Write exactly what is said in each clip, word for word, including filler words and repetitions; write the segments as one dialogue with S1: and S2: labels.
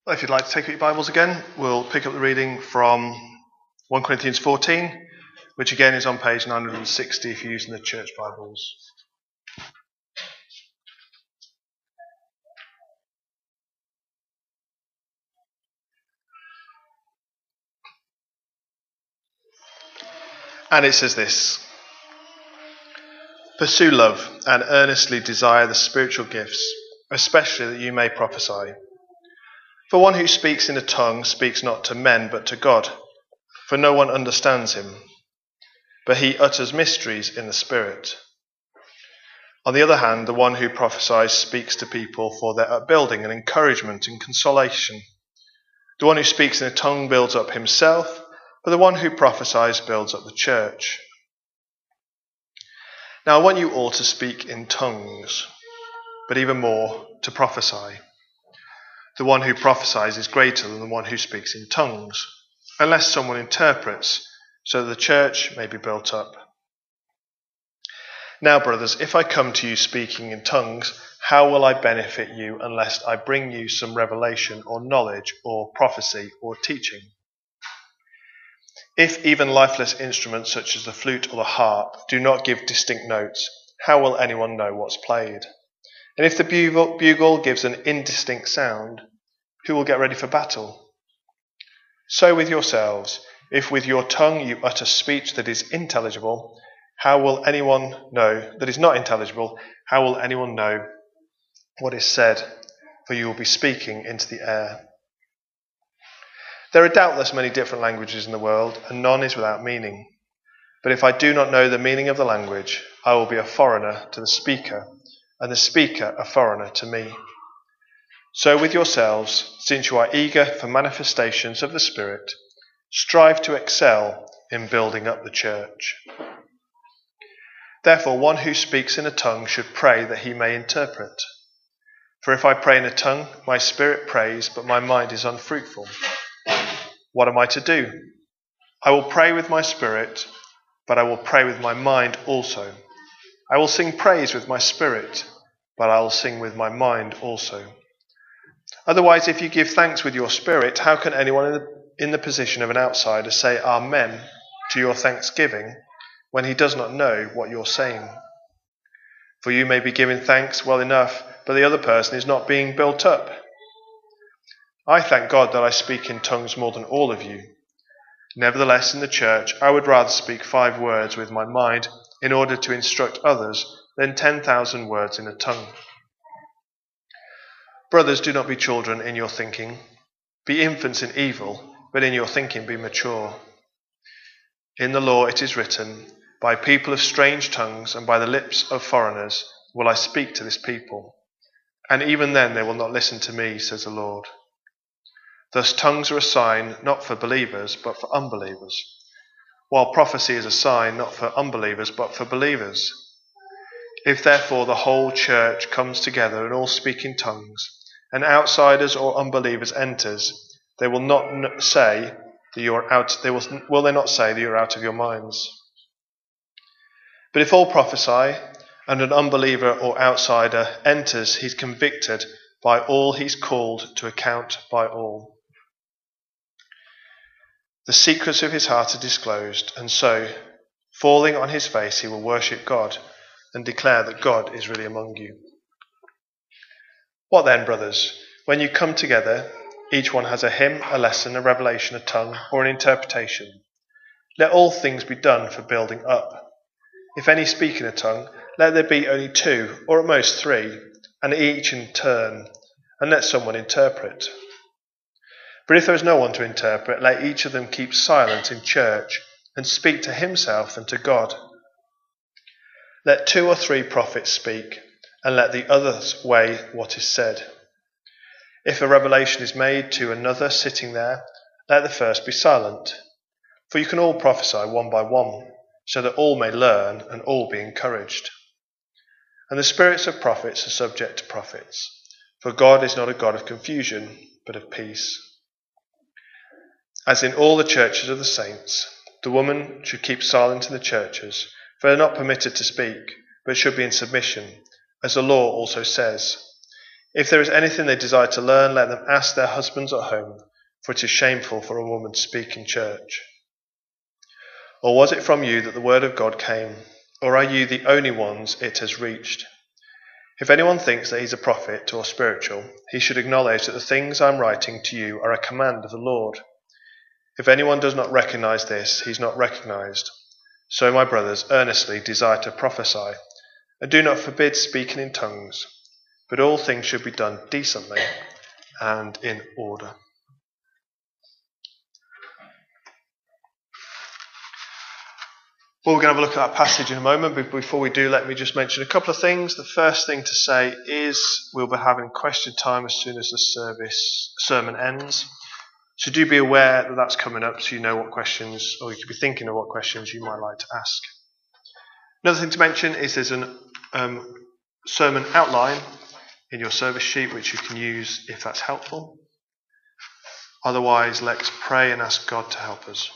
S1: Well, if you'd like to take up your Bibles again, we'll pick up the reading from First Corinthians fourteen, which again is on page nine hundred sixty if you're using the church Bibles. And it says this: Pursue love and earnestly desire the spiritual gifts, especially that you may prophesy. For one who speaks in a tongue speaks not to men but to God, for no one understands him, but he utters mysteries in the Spirit. On the other hand, the one who prophesies speaks to people for their upbuilding and encouragement and consolation. The one who speaks in a tongue builds up himself, but the one who prophesies builds up the church. Now I want you all to speak in tongues, but even more to prophesy. The one who prophesies is greater than the one who speaks in tongues, unless someone interprets, so that the church may be built up. Now, brothers, if I come to you speaking in tongues, how will I benefit you unless I bring you some revelation or knowledge or prophecy or teaching? If even lifeless instruments such as the flute or the harp do not give distinct notes, how will anyone know what's played? And if the bugle, bugle gives an indistinct sound, who will get ready for battle? So with yourselves, if with your tongue you utter speech that is intelligible, how will anyone know that is not intelligible? How will anyone know what is said? For you will be speaking into the air. There are doubtless many different languages in the world, and none is without meaning. But if I do not know the meaning of the language, I will be a foreigner to the speaker, and the speaker a foreigner to me. So with yourselves, since you are eager for manifestations of the Spirit, strive to excel in building up the church. Therefore, one who speaks in a tongue should pray that he may interpret. For if I pray in a tongue, my spirit prays, but my mind is unfruitful. What am I to do? I will pray with my spirit, but I will pray with my mind also. I will sing praise with my spirit, but I will sing with my mind also. Otherwise, if you give thanks with your spirit, how can anyone in the, in the position of an outsider say Amen to your thanksgiving when he does not know what you're saying? For you may be giving thanks well enough, but the other person is not being built up. I thank God that I speak in tongues more than all of you. Nevertheless, in the church, I would rather speak five words with my mind in order to instruct others than ten thousand words in a tongue. Brothers, do not be children in your thinking. Be infants in evil, but in your thinking be mature. In the law it is written, by people of strange tongues and by the lips of foreigners will I speak to this people. And even then they will not listen to me, says the Lord. Thus tongues are a sign not for believers, but for unbelievers, while prophecy is a sign not for unbelievers, but for believers. If therefore the whole church comes together and all speak in tongues, and outsiders or unbelievers enters, they will not say that you are out. They will, will they not say that you are out of your minds? But if all prophesy, and an unbeliever or outsider enters, he's convicted by all he's called to account by all. The secrets of his heart are disclosed, and so, falling on his face, he will worship God and declare that God is really among you. What then, brothers? When you come together, each one has a hymn, a lesson, a revelation, a tongue, or an interpretation. Let all things be done for building up. If any speak in a tongue, let there be only two, or at most three, and each in turn, and let someone interpret. But if there is no one to interpret, let each of them keep silent in church, and speak to himself and to God. Let two or three prophets speak, and let the others weigh what is said. If a revelation is made to another sitting there, let the first be silent. For you can all prophesy one by one, so that all may learn and all be encouraged. And the spirits of prophets are subject to prophets, for God is not a God of confusion, but of peace. As in all the churches of the saints, the woman should keep silent in the churches, for they are not permitted to speak, but should be in submission, as the law also says. If there is anything they desire to learn, let them ask their husbands at home, for it is shameful for a woman to speak in church. Or was it from you that the word of God came? Or are you the only ones it has reached? If anyone thinks that he is a prophet or spiritual, he should acknowledge that the things I am writing to you are a command of the Lord. If anyone does not recognize this, he is not recognized. So, my brothers, earnestly desire to prophesy, and do not forbid speaking in tongues, but all things should be done decently and in order. Well, we're going to have a look at that passage in a moment, but before we do, let me just mention a couple of things. The first thing to say is we'll be having question time as soon as the service sermon ends. So do be aware that that's coming up so you know what questions, or you could be thinking of what questions you might like to ask. Another thing to mention is there's a um, sermon outline in your service sheet which you can use if that's helpful. Otherwise, let's pray and ask God to help us.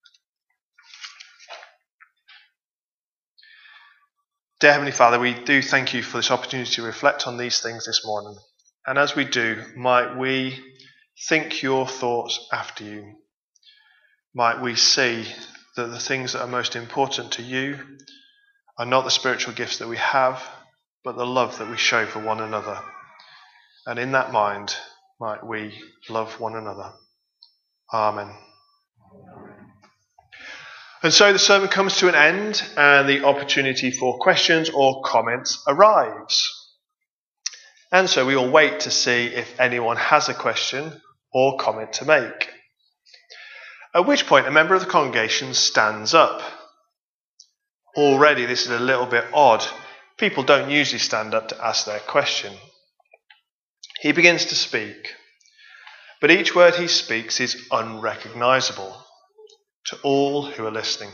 S1: Dear Heavenly Father, we do thank you for this opportunity to reflect on these things this morning. And as we do, might we think your thoughts after you. Might we see that the things that are most important to you are not the spiritual gifts that we have, but the love that we show for one another. And in that mind, might we love one another. Amen. And so the sermon comes to an end, and the opportunity for questions or comments arrives. And so we will wait to see if anyone has a question or comment to make. At which point a member of the congregation stands up. Already this is a little bit odd. People don't usually stand up to ask their question. He begins to speak, but each word he speaks is unrecognisable to all who are listening.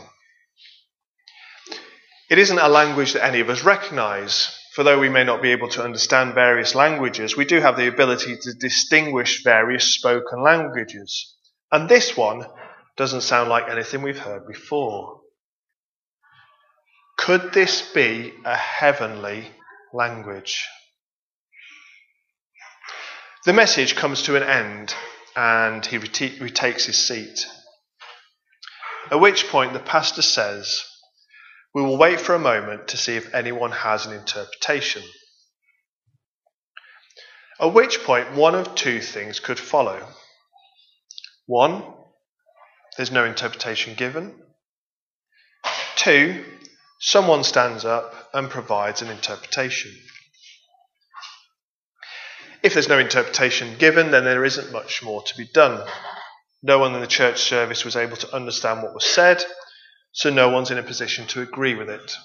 S1: It isn't a language that any of us recognise, for though we may not be able to understand various languages, we do have the ability to distinguish various spoken languages. And this one doesn't sound like anything we've heard before. Could this be a heavenly language? The message comes to an end, and he rete- retakes his seat. At which point the pastor says, "We will wait for a moment to see if anyone has an interpretation." At which point one of two things could follow. One, there's no interpretation given. Two, someone stands up and provides an interpretation. If there's no interpretation given, then there isn't much more to be done. No one in the church service was able to understand what was said, so no one's in a position to agree with it.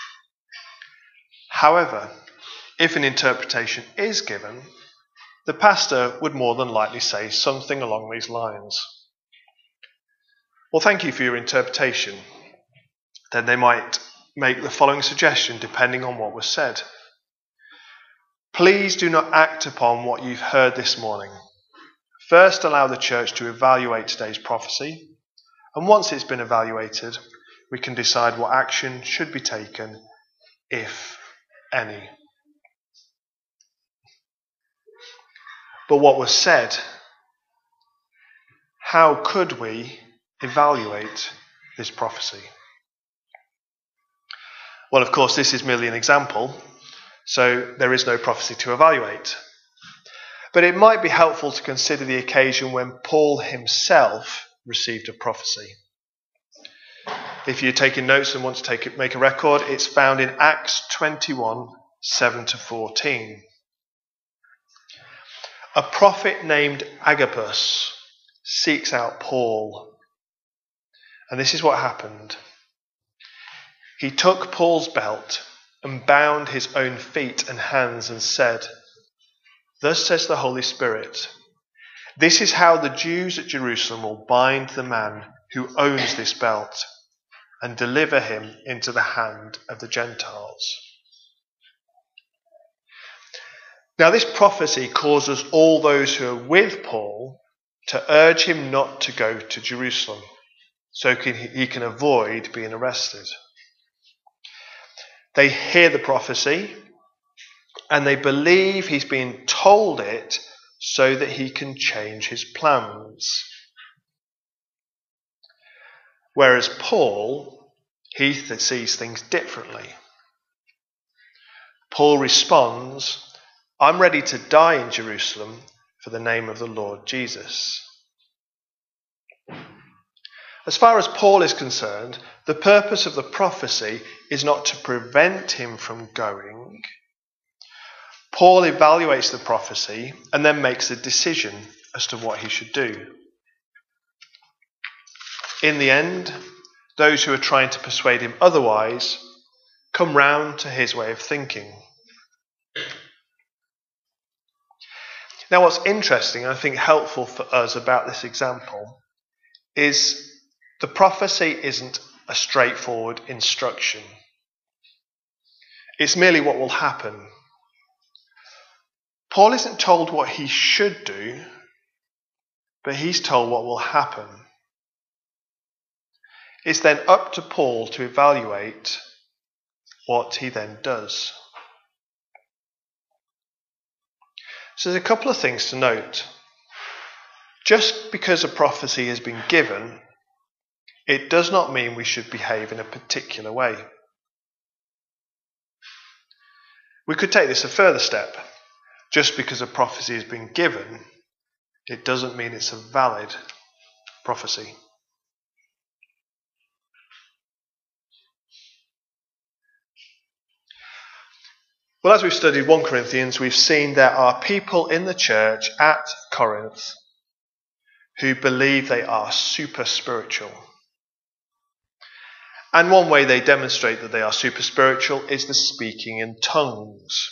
S1: However, if an interpretation is given, the pastor would more than likely say something along these lines. "Well, thank you for your interpretation." Then they might make the following suggestion depending on what was said. "Please do not act upon what you've heard this morning. First, allow the church to evaluate today's prophecy, and once it's been evaluated, we can decide what action should be taken, if any." But what was said? How could we evaluate this prophecy? Well, of course, this is merely an example, so there is no prophecy to evaluate. But it might be helpful to consider the occasion when Paul himself received a prophecy. If you're taking notes and want to take it, make a record, it's found in Acts twenty-one, seven to fourteen. A prophet named Agabus seeks out Paul. And this is what happened. He took Paul's belt and bound his own feet and hands and said, "Thus says the Holy Spirit, this is how the Jews at Jerusalem will bind the man who owns this belt and deliver him into the hand of the Gentiles." Now this prophecy causes all those who are with Paul to urge him not to go to Jerusalem so he can avoid being arrested. They hear the prophecy and they believe he's been told it so that he can change his plans. Whereas Paul, he th- sees things differently. Paul responds, I'm ready to die in Jerusalem for the name of the Lord Jesus. As far as Paul is concerned, the purpose of the prophecy is not to prevent him from going. Paul evaluates the prophecy and then makes a decision as to what he should do. In the end, those who are trying to persuade him otherwise come round to his way of thinking. Now, what's interesting, and I think helpful for us about this example, is the prophecy isn't a straightforward instruction. It's merely what will happen. Paul isn't told what he should do, but he's told what will happen. It's then up to Paul to evaluate what he then does. So there's a couple of things to note. Just because a prophecy has been given, it does not mean we should behave in a particular way. We could take this a further step. Just because a prophecy has been given, it doesn't mean it's a valid prophecy. Well, as we've studied First Corinthians, we've seen there are people in the church at Corinth who believe they are super spiritual. And one way they demonstrate that they are super spiritual is the speaking in tongues.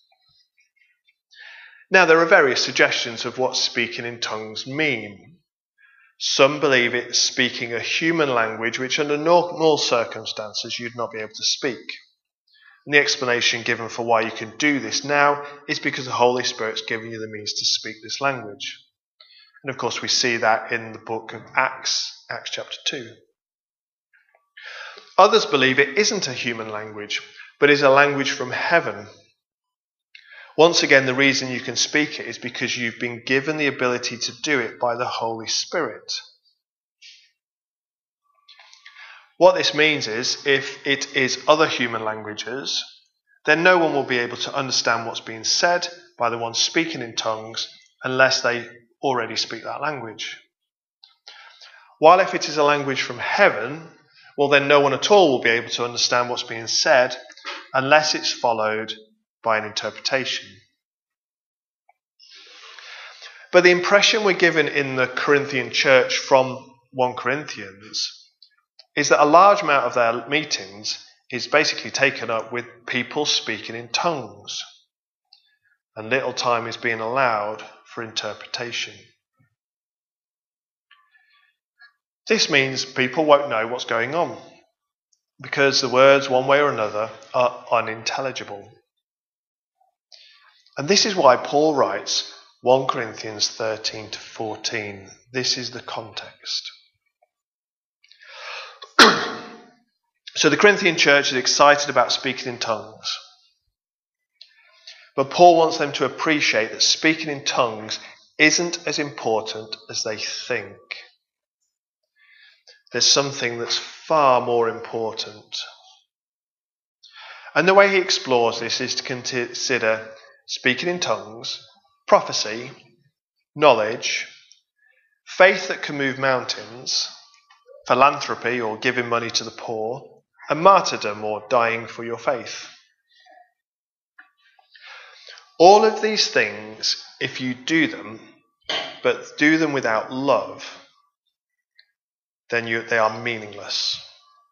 S1: Now, there are various suggestions of what speaking in tongues mean. Some believe it's speaking a human language which under normal circumstances you'd not be able to speak. And the explanation given for why you can do this now is because the Holy Spirit's given you the means to speak this language. And of course we see that in the book of Acts, Acts chapter two. Others believe it isn't a human language, but is a language from heaven. Once again, the reason you can speak it is because you've been given the ability to do it by the Holy Spirit. What this means is, if it is other human languages, then no one will be able to understand what's being said by the one speaking in tongues unless they already speak that language. While if it is a language from heaven, well then no one at all will be able to understand what's being said unless it's followed by an interpretation. But the impression we're given in the Corinthian church from First Corinthians is that a large amount of their meetings is basically taken up with people speaking in tongues, and little time is being allowed for interpretation. This means people won't know what's going on, because the words, one way or another, are unintelligible. And this is why Paul writes First Corinthians thirteen to fourteen. This is the context. So the Corinthian church is excited about speaking in tongues. But Paul wants them to appreciate that speaking in tongues isn't as important as they think. There's something that's far more important. And the way he explores this is to consider speaking in tongues, prophecy, knowledge, faith that can move mountains, philanthropy or giving money to the poor, and martyrdom or dying for your faith. All of these things, if you do them, but do them without love, then you, they are meaningless.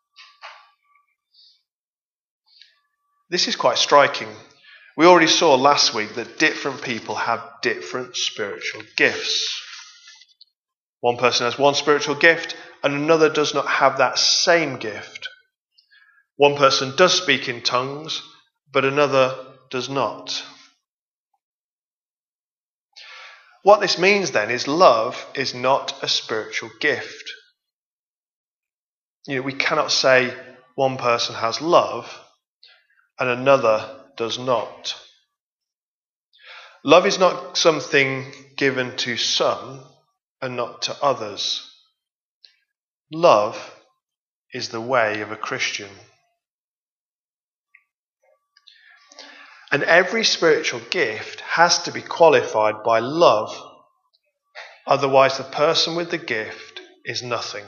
S1: This is quite striking. We already saw last week that different people have different spiritual gifts. One person has one spiritual gift and another does not have that same gift. One person does speak in tongues, but another does not. What this means then is love is not a spiritual gift. You know, we cannot say one person has love and another does not. Love is not something given to some and not to others. Love is the way of a Christian. And every spiritual gift has to be qualified by love. Otherwise, the person with the gift is nothing.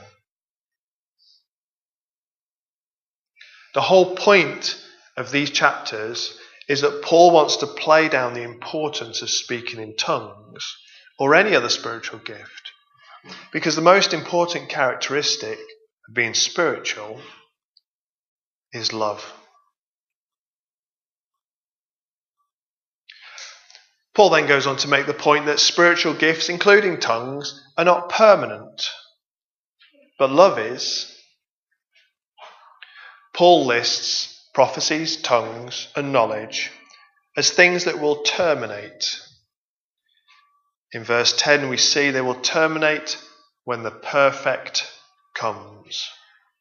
S1: The whole point of these chapters is that Paul wants to play down the importance of speaking in tongues or any other spiritual gift. Because the most important characteristic of being spiritual is love. Paul then goes on to make the point that spiritual gifts, including tongues, are not permanent, but love is. Paul lists prophecies, tongues, and knowledge as things that will terminate. In verse ten we see they will terminate when the perfect comes.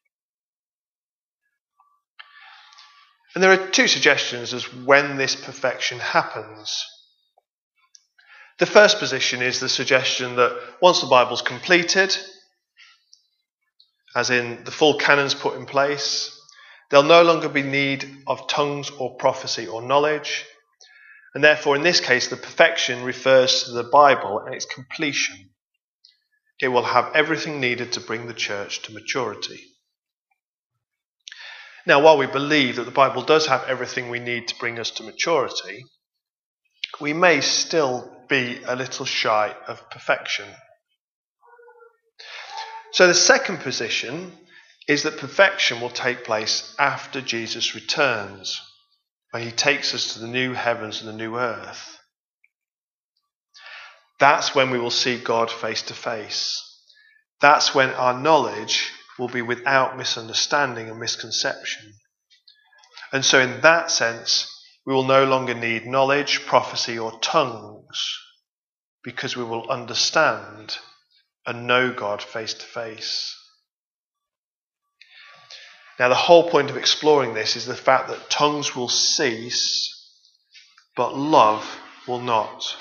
S1: And there are two suggestions as when this perfection happens. The first position is the suggestion that once the Bible's completed, as in the full canon's put in place, there'll no longer be need of tongues or prophecy or knowledge. And therefore, in this case, the perfection refers to the Bible and its completion. It will have everything needed to bring the church to maturity. Now, while we believe that the Bible does have everything we need to bring us to maturity, we may still be a little shy of perfection. So the second position is that perfection will take place after Jesus returns, when he takes us to the new heavens and the new earth. That's when we will see God face to face. That's when our knowledge will be without misunderstanding and misconception. And so in that sense, we will no longer need knowledge, prophecy, or tongues, because we will understand and know God face to face. Now, the whole point of exploring this is the fact that tongues will cease, but love will not.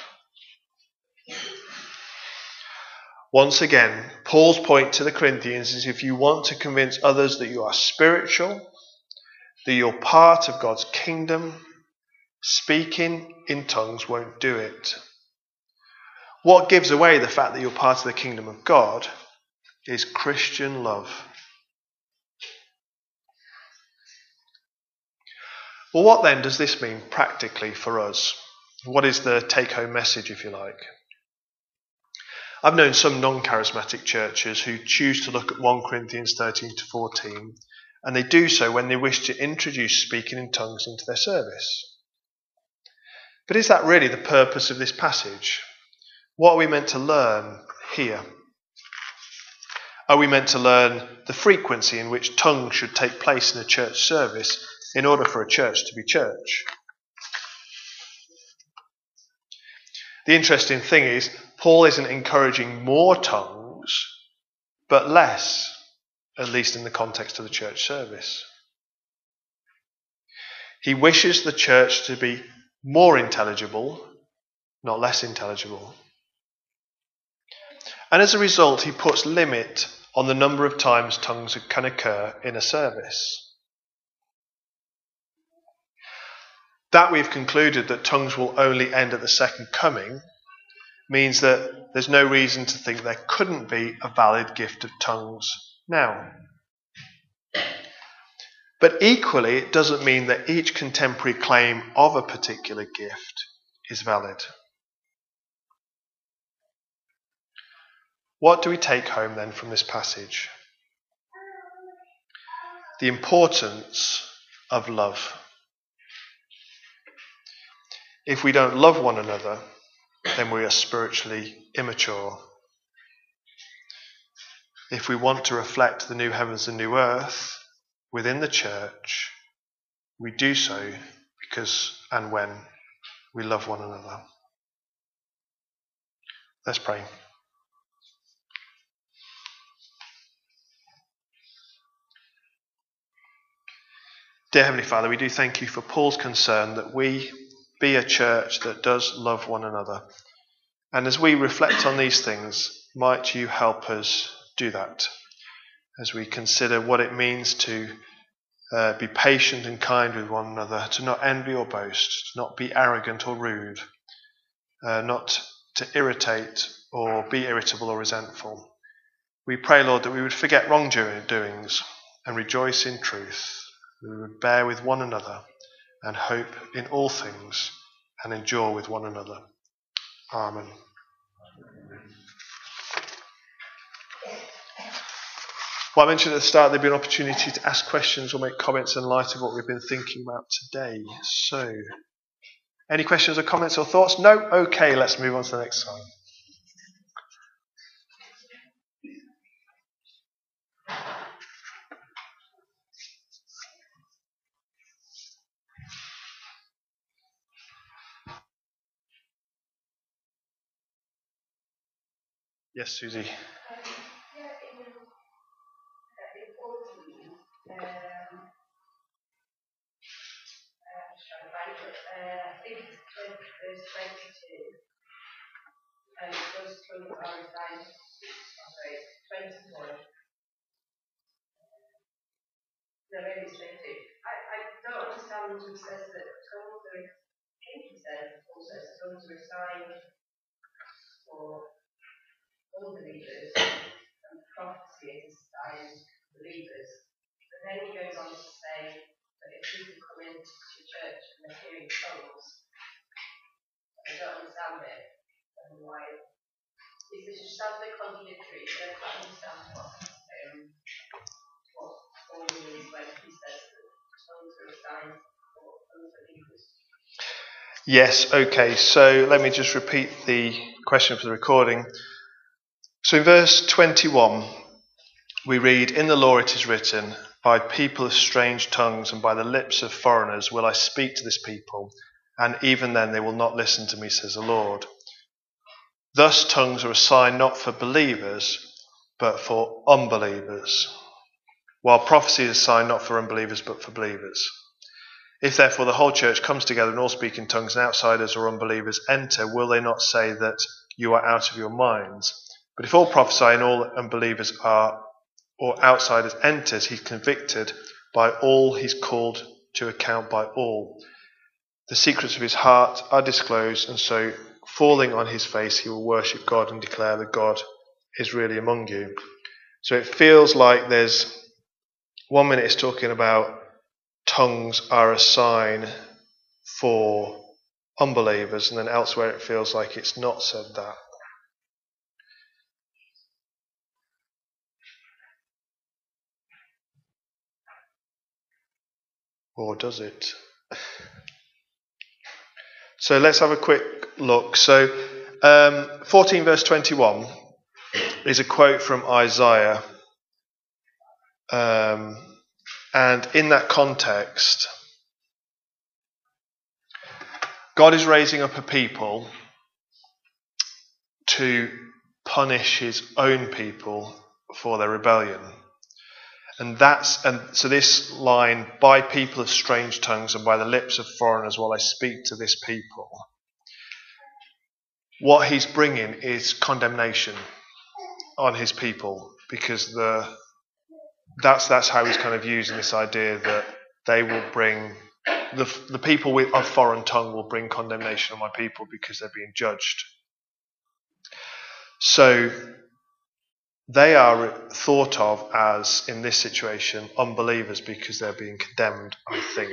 S1: Once again, Paul's point to the Corinthians is if you want to convince others that you are spiritual, that you're part of God's kingdom, speaking in tongues won't do it. What gives away the fact that you're part of the kingdom of God is Christian love. Well, what then does this mean practically for us? What is the take-home message, if you like? I've known some non-charismatic churches who choose to look at First Corinthians thirteen to fourteen, and they do so when they wish to introduce speaking in tongues into their service. But is that really the purpose of this passage? What are we meant to learn here? Are we meant to learn the frequency in which tongues should take place in a church service in order for a church to be church? The interesting thing is, Paul isn't encouraging more tongues, but less, at least in the context of the church service. He wishes the church to be more intelligible, not less intelligible. And as a result, he puts limit on the number of times tongues can occur in a service. That we've concluded that tongues will only end at the second coming means that there's no reason to think there couldn't be a valid gift of tongues now. But equally, it doesn't mean that each contemporary claim of a particular gift is valid. What do we take home then from this passage? The importance of love. If we don't love one another, then we are spiritually immature. If we want to reflect the new heavens and new earth within the church, we do so because and when we love one another. Let's pray. Dear Heavenly Father, we do thank you for Paul's concern that we, be a church that does love one another. And as we reflect on these things, might you help us do that as we consider what it means to uh, be patient and kind with one another, to not envy or boast, to not be arrogant or rude, uh, not to irritate or be irritable or resentful. We pray, Lord, that we would forget wrongdoings and rejoice in truth. We would bear with one another and hope in all things and endure with one another. Amen. Well, I mentioned at the start there'd be an opportunity to ask questions or make comments in light of what we've been thinking about today. So, any questions or comments or thoughts? No? Okay, let's move on to the next slide. Yes, Susie.
S2: And those tongues are assigned, sorry, twenty-one. No, maybe it's twenty-two. I, I don't understand who says that tongues are, I think he says, also tongues are assigned for unbelievers and prophecy is assigned for believers. But then he goes on to say that if people come into church and they're hearing tongues, I don't understand it. And why? Is this just sounds like contradictory? I don't quite understand what um, what Paul means when he says that tongues are assigned for unbelievers.
S1: Yes, okay, so let me just repeat the question for the recording. So in verse twenty-one, we read, "In the law it is written, by people of strange tongues and by the lips of foreigners will I speak to this people, and even then they will not listen to me, says the Lord. Thus tongues are a sign not for believers, but for unbelievers, while prophecy is a sign not for unbelievers, but for believers. If therefore the whole church comes together and all speak in tongues, and outsiders or unbelievers enter, will they not say that you are out of your minds? But if all prophesy and all unbelievers are, or outsiders enters, he's convicted by all, he's called to account by all. The secrets of his heart are disclosed, and so falling on his face, he will worship God and declare that God is really among you." So it feels like there's one minute it's talking about tongues are a sign for unbelievers, and then elsewhere it feels like it's not said that. Or does it? So let's have a quick look. So um, fourteen verse twenty-one is a quote from Isaiah. Um, and in that context, God is raising up a people to punish his own people for their rebellion. And that's and so this line, "by people of strange tongues and by the lips of foreigners while I speak to this people," what he's bringing is condemnation on his people, because the that's that's how he's kind of using this idea that they will bring the the people with of foreign tongue will bring condemnation on my people because they're being judged. So they are thought of as, in this situation, unbelievers because they're being condemned, I think.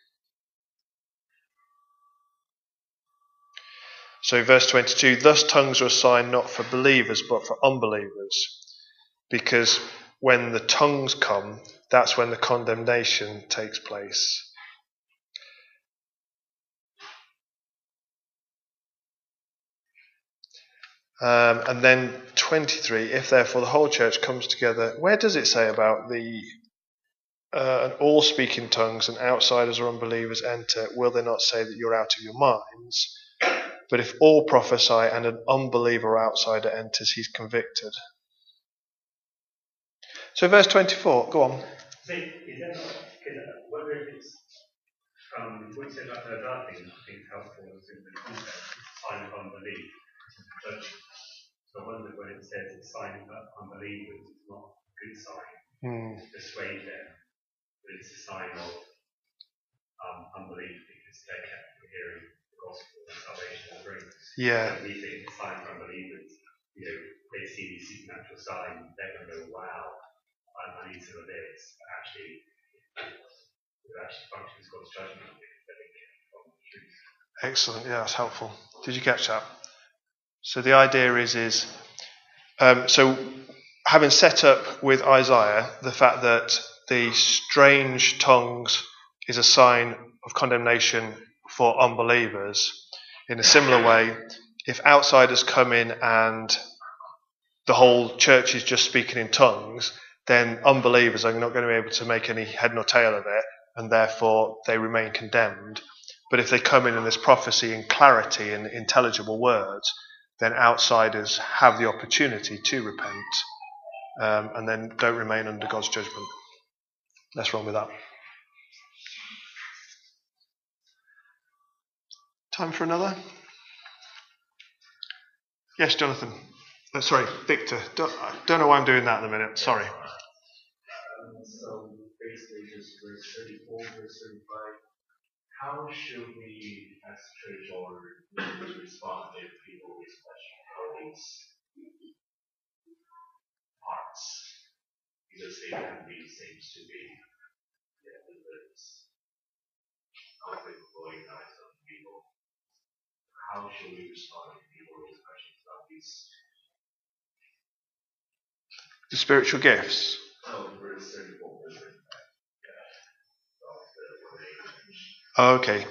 S1: So verse twenty-two, "Thus tongues are a sign not for believers but for unbelievers," because when the tongues come, that's when the condemnation takes place. Um, and then twenty-three, "If therefore the whole church comes together," where does it say about the uh, "and all speak in tongues and outsiders or unbelievers enter, will they not say that you're out of your minds? But if all prophesy and an unbeliever or outsider enters, he's convicted." So verse twenty-four, go on.
S3: See, is that not, because I wonder if it's, um, what you said about those other things, I think it's helpful unbelief. But I wonder when it says it's a sign of unbelievers, it's not a good sign
S1: Mm.
S3: to persuade them, but it's a sign of um, unbelief because they're kept from hearing the gospel and salvation it brings.
S1: Yeah.
S3: And we think it's a sign for unbelievers, you know, they see these supernatural signs, they're going to go, wow, I, I need some of this. But actually, it actually functions God's judgment because they're kept from the truth.
S1: Excellent. Yeah, that's helpful. Did you catch that? So the idea is, is um, so having set up with Isaiah the fact that the strange tongues is a sign of condemnation for unbelievers, in a similar way, if outsiders come in and the whole church is just speaking in tongues, then unbelievers are not going to be able to make any head nor tail of it, and therefore they remain condemned. But if they come in and there's prophecy and clarity and intelligible words, then outsiders have the opportunity to repent um, and then don't remain under God's judgment. Let's run with that. Time for another? Yes, Jonathan. Uh, sorry, Victor. Don't, I don't know why I'm doing that at the minute. Sorry.
S4: Um, so basically just verse thirty-four, verse thirty-five. How should we as church or leaders respond if people always question all these parts? Because they can be seems to be yeah, it's conflict going on some people. How should we respond if people always question about these?
S1: The spiritual gifts.
S4: Oh, verse thirty-four, verse thirty-five. Yeah.
S1: Oh, okay.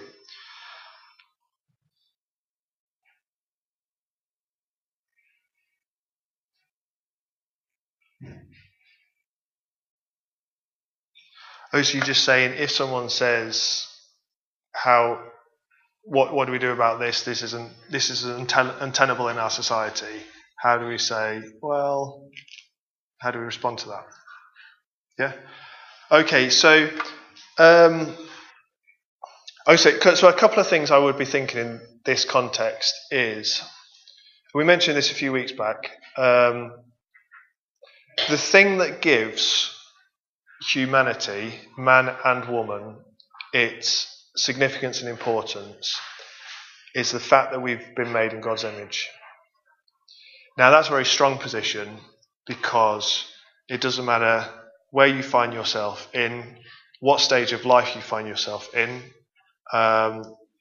S1: Oh, so you're just saying if someone says, "How, what, what do we do about this? This isn't, this is unten- untenable in our society." How do we say, well, how do we respond to that? Yeah. Okay. So, um, oh, so, so a couple of things I would be thinking in this context is, we mentioned this a few weeks back. Um, the thing that gives humanity, man and woman, its significance and importance is the fact that we've been made in God's image. Now that's a very strong position because it doesn't matter where you find yourself in, what stage of life you find yourself in, um,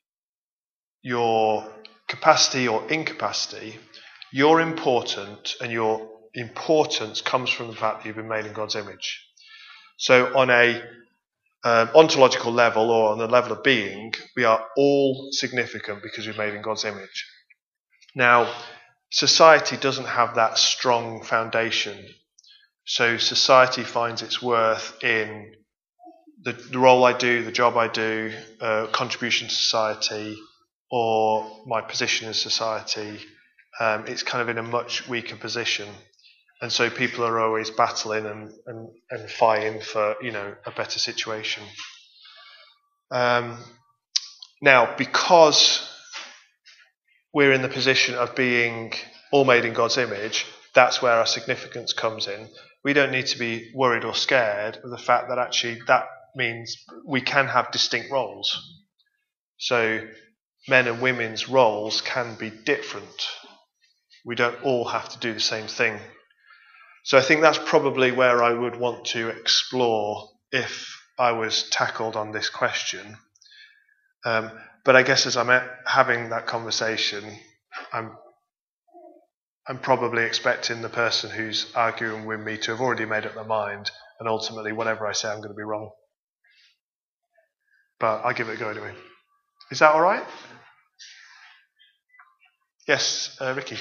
S1: your capacity or incapacity, you're important, and your importance comes from the fact that you've been made in God's image. So on a um, ontological level, or on the level of being, we are all significant because we're made in God's image. Now, society doesn't have that strong foundation. So society finds its worth in the, the role I do, the job I do, uh, contribution to society, or my position in society. Um, it's kind of in a much weaker position. And so people are always battling and, and, and fighting for, you know, a better situation. Um, now, because we're in the position of being all made in God's image, that's where our significance comes in. We don't need to be worried or scared of the fact that actually that means we can have distinct roles. So men and women's roles can be different. We don't all have to do the same thing. So I think that's probably where I would want to explore if I was tackled on this question. Um, but I guess as I'm having that conversation, I'm I'm probably expecting the person who's arguing with me to have already made up their mind, and ultimately whatever I say I'm going to be wrong. But I'll give it a go anyway. Is that all right? Yes, uh, Ricky.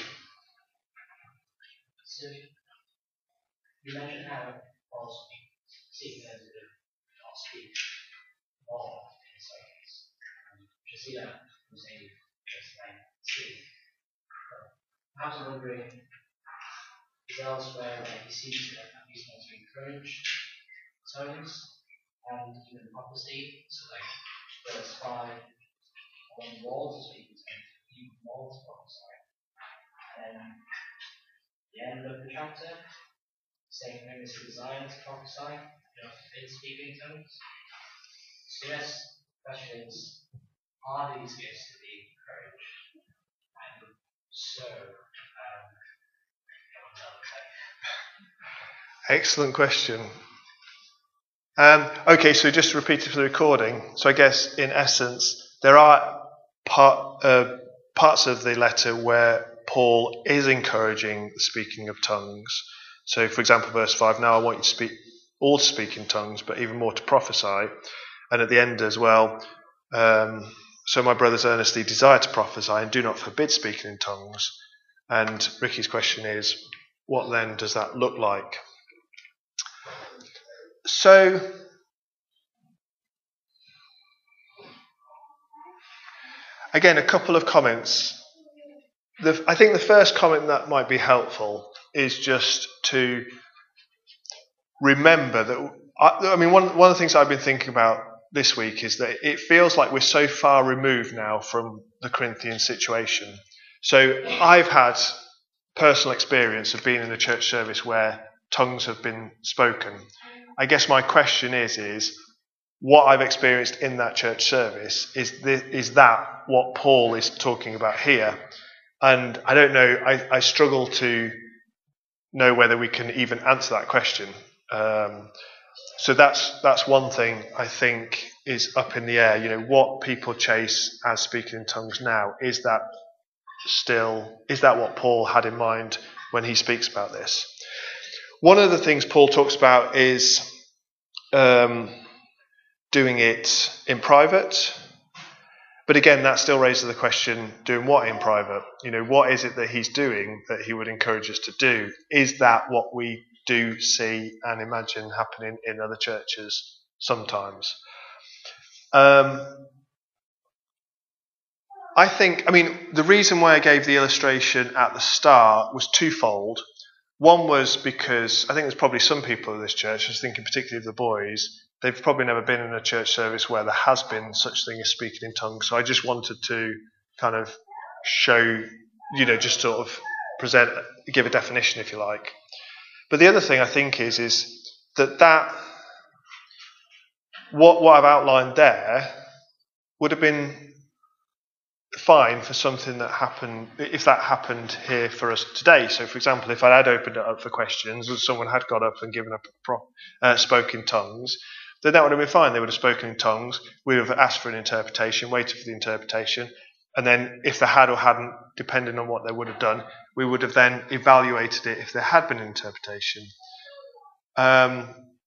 S5: So you mentioned how Paul's seeking as a not speak more in silence. You see that from saying just like speak. Perhaps I'm wondering, is there elsewhere where he seems to at least want to encourage silence and even prophecy, so like verse five on walls, so you can say even walls prophesy. then the end of the chapter, saying when it's desired to prophesy, you don't forbid speaking in tongues. So yes, the question is, are these gifts to be encouraged? And so, um,
S1: excellent question. Um, okay, so just to repeat it for the recording. So I guess in essence, there are part, uh, parts of the letter where Paul is encouraging the speaking of tongues. So, for example, verse five, now I want you to speak, all to speak in tongues, but even more to prophesy. And at the end as well, um, so my brothers earnestly desire to prophesy and do not forbid speaking in tongues. And Ricky's question is, what then does that look like? So, again, a couple of comments. The, I think the first comment that might be helpful is just to remember that, I, I mean, one, one of the things I've been thinking about this week is that it feels like we're so far removed now from the Corinthian situation. So I've had personal experience of being in a church service where tongues have been spoken. I guess my question is, is what I've experienced in that church service, is, this, is that what Paul is talking about here? And I don't know, I, I struggle to know whether we can even answer that question. Um, so that's that's one thing I think is up in the air. You know, what people chase as speaking in tongues now, is that still, is that what Paul had in mind when he speaks about this? One of the things Paul talks about is um, doing it in private. But again, that still raises the question, doing what in private? You know, what is it that he's doing that he would encourage us to do? Is that what we do see and imagine happening in other churches sometimes? Um, I think, I mean, the reason why I gave the illustration at the start was twofold. One was because I think there's probably some people in this church, I was thinking particularly of the boys, they've probably never been in a church service where there has been such thing as speaking in tongues. So I just wanted to kind of show, you know, just sort of present, give a definition if you like. But the other thing I think is, is that that, what, what I've outlined there would have been fine for something that happened, if that happened here for us today. So, for example, if I had opened it up for questions and someone had got up and given up pro, uh, spoke in tongues, then that would have been fine. They would have spoken in tongues. We would have asked for an interpretation, waited for the interpretation, and then if they had or hadn't, depending on what they would have done, we would have then evaluated it if there had been an interpretation. Um,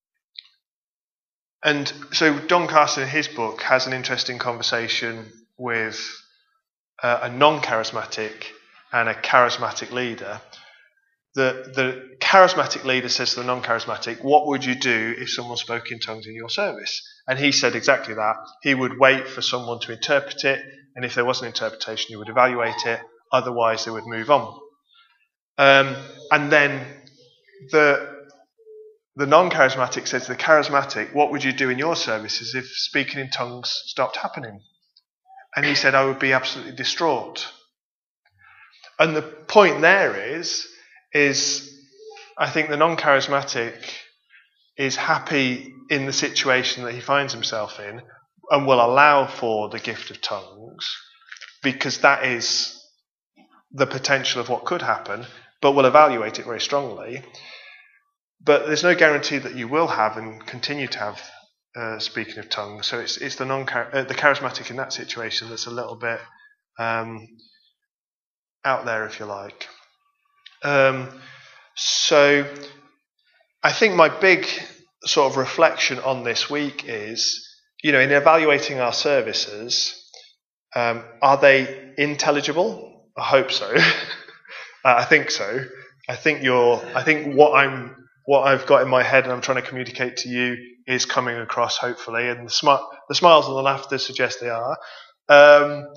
S1: and so Don Carson in his book has an interesting conversation with uh, a non-charismatic and a charismatic leader. The, the charismatic leader says to the non-charismatic, what would you do if someone spoke in tongues in your service? And he said exactly that. He would wait for someone to interpret it, and if there was an interpretation, he would evaluate it. Otherwise, they would move on. Um, and then the the non-charismatic said to the charismatic, what would you do in your services if speaking in tongues stopped happening? And he said, I would be absolutely distraught. And the point there is, is I think the non-charismatic is happy in the situation that he finds himself in and will allow for the gift of tongues because that is the potential of what could happen, but will evaluate it very strongly. But there's no guarantee that you will have and continue to have uh, speaking of tongues. So it's it's the non uh, the charismatic in that situation that's a little bit um, out there, if you like. Um, so I think my big sort of reflection on this week is, you know, in evaluating our services, um, are they intelligible? I hope so. uh, I think so. I think you're. I think what I'm, what I've got in my head and I'm trying to communicate to you is coming across, hopefully, and the smart, the smiles and the laughter suggest they are. Um,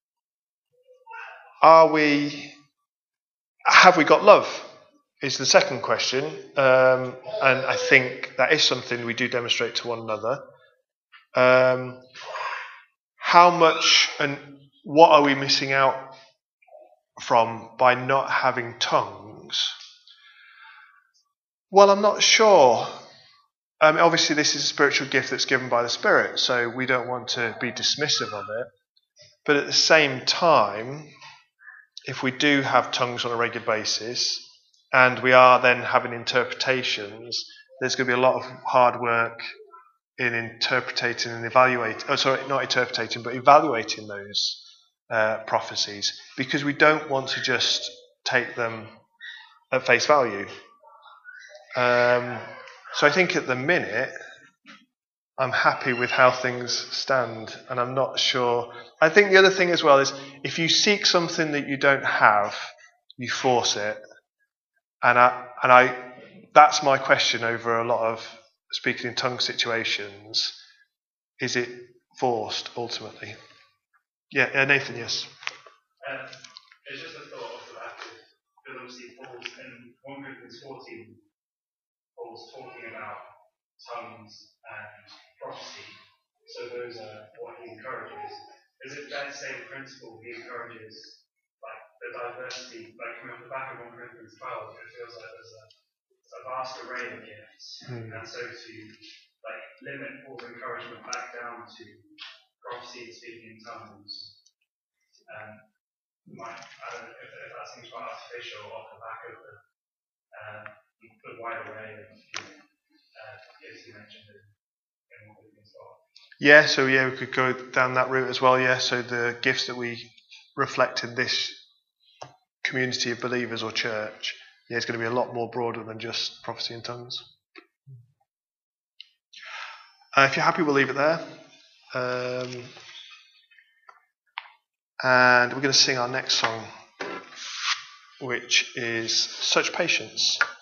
S1: are we? Have we got love? Is the second question, um, and I think that is something we do demonstrate to one another. Um, how much and what are we missing out from by not having tongues? Well, I'm not sure. Um, obviously, this is a spiritual gift that's given by the Spirit, so we don't want to be dismissive of it. But at the same time, if we do have tongues on a regular basis, and we are then having interpretations, there's going to be a lot of hard work in interpreting and evaluating, oh sorry, not interpreting, but evaluating those uh, prophecies, because we don't want to just take them at face value. Um, so I think at the minute, I'm happy with how things stand, and I'm not sure. I think the other thing as well is, if you seek something that you don't have, you force it. And I, and I, that's my question over a lot of speaking in tongue situations. Is it forced ultimately? Yeah, uh, Nathan, yes.
S3: Um, it's just a thought off the back of, because obviously Paul's in First Corinthians fourteen, Paul's talking about tongues and prophecy. So those are what he encourages. Is it fair to say the principle he encourages, like the diversity, like coming off the back of First Corinthians twelve, it feels like there's a, a vast array of gifts. Hmm. And so to like limit Paul's encouragement back down to prophecy and speaking in tongues, um, might, I don't know if, if that seems quite artificial off the back of the, uh, the wide array of uh, gifts you mentioned in, in First Corinthians twelve.
S1: Yeah, so yeah, we could go down that route as well, yeah. So the gifts that we reflect in this community of believers or church, yeah, it's going to be a lot more broader than just prophecy in tongues. Uh, if you're happy, we'll leave it there. Um, and we're going to sing our next song, which is Such Patience.